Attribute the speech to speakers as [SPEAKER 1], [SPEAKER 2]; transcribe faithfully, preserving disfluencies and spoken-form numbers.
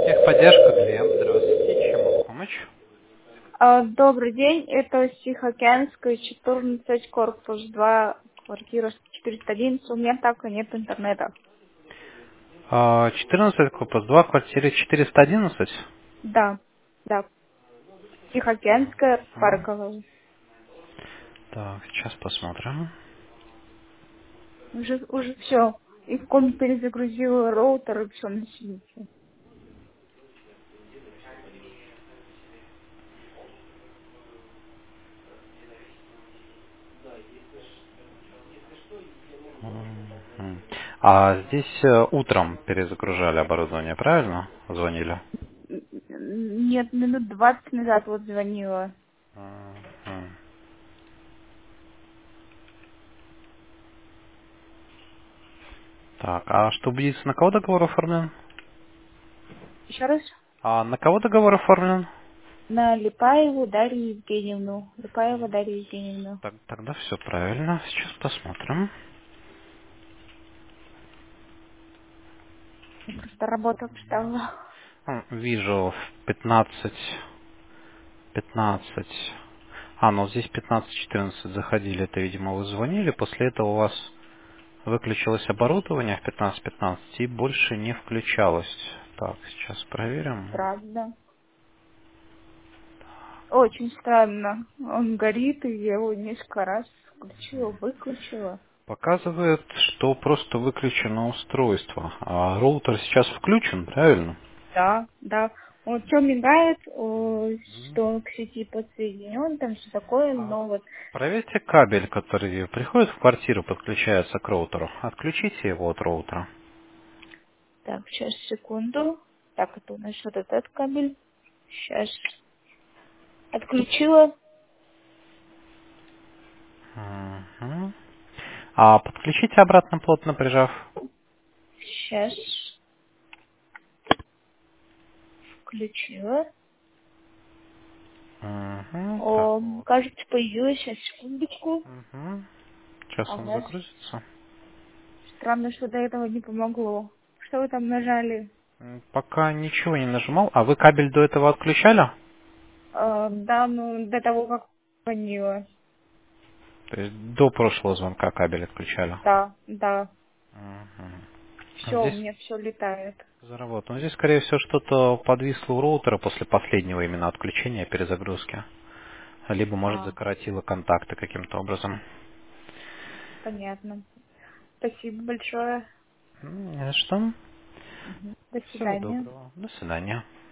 [SPEAKER 1] Техподдержка, Глеб, здравствуйте, чем могу помочь?
[SPEAKER 2] А, Добрый день, это Тихоокеанская, четырнадцать, корпус два, квартира четыреста одиннадцать. У меня так и нет интернета.
[SPEAKER 1] А, четырнадцать, корпус два, квартира четыреста одиннадцать.
[SPEAKER 2] Да, да, Тихоокеанская,
[SPEAKER 1] М,
[SPEAKER 2] парковая.
[SPEAKER 1] Так, сейчас посмотрим.
[SPEAKER 2] Уже, уже все. И в комнате перезагрузила роутер, и все на свете.
[SPEAKER 1] Мгм. А здесь э, утром перезагружали оборудование, правильно? Звонили?
[SPEAKER 2] Н- Нет, минут двадцать назад вот звонила.
[SPEAKER 1] Мгм. Так, а что убедиться, на кого договор оформлен?
[SPEAKER 2] Еще раз?
[SPEAKER 1] А на кого договор оформлен?
[SPEAKER 2] На Липаеву Дарью Евгеньевну. Липаева Дарью Евгеньевну.
[SPEAKER 1] Так, тогда все правильно. Сейчас посмотрим.
[SPEAKER 2] Я просто работу обстала.
[SPEAKER 1] М, Вижу в пятнадцать, пятнадцать. А, ну здесь пятнадцать четырнадцать заходили, это, видимо, вы звонили, после этого у вас выключилось оборудование в пятнадцать пятнадцать и больше не включалось. Так, сейчас проверим.
[SPEAKER 2] Правда. Очень странно. Он горит, и я его несколько раз включила, выключила.
[SPEAKER 1] Показывает, что просто выключено устройство. А роутер сейчас включен, правильно?
[SPEAKER 2] Да, да. Он что мигает, э, что он к сети подсоединен, там все такое,
[SPEAKER 1] А
[SPEAKER 2] но вот
[SPEAKER 1] проверьте кабель, который приходит в квартиру, подключается к роутеру. Отключите его от роутера.
[SPEAKER 2] так, сейчас секунду. Так, это у нас вот этот кабель. Сейчас отключила.
[SPEAKER 1] Мгм. А подключите обратно, плотно прижав.
[SPEAKER 2] Сейчас включила.
[SPEAKER 1] Мгм. Так,
[SPEAKER 2] О,
[SPEAKER 1] вот.
[SPEAKER 2] кажется, появилась. Сейчас, секундочку.
[SPEAKER 1] Мгм. Сейчас он
[SPEAKER 2] Ага.
[SPEAKER 1] загрузится.
[SPEAKER 2] Странно, что до этого не помогло. Что вы там нажали?
[SPEAKER 1] М, Пока ничего не нажимал. А вы кабель до этого отключали?
[SPEAKER 2] Э, да, ну, до того, как звонила.
[SPEAKER 1] То есть до прошлого звонка кабель отключали?
[SPEAKER 2] Да, да.
[SPEAKER 1] Мгм. А
[SPEAKER 2] Все, у
[SPEAKER 1] здесь
[SPEAKER 2] меня все летает.
[SPEAKER 1] заработано. Здесь, скорее всего, что-то подвисло у роутера после последнего именно отключения, перезагрузки. Либо, может,
[SPEAKER 2] А,
[SPEAKER 1] закоротило контакты каким-то образом.
[SPEAKER 2] понятно. Спасибо большое.
[SPEAKER 1] М, Не за что.
[SPEAKER 2] Мгм. До
[SPEAKER 1] Всего
[SPEAKER 2] свидания.
[SPEAKER 1] доброго. До свидания.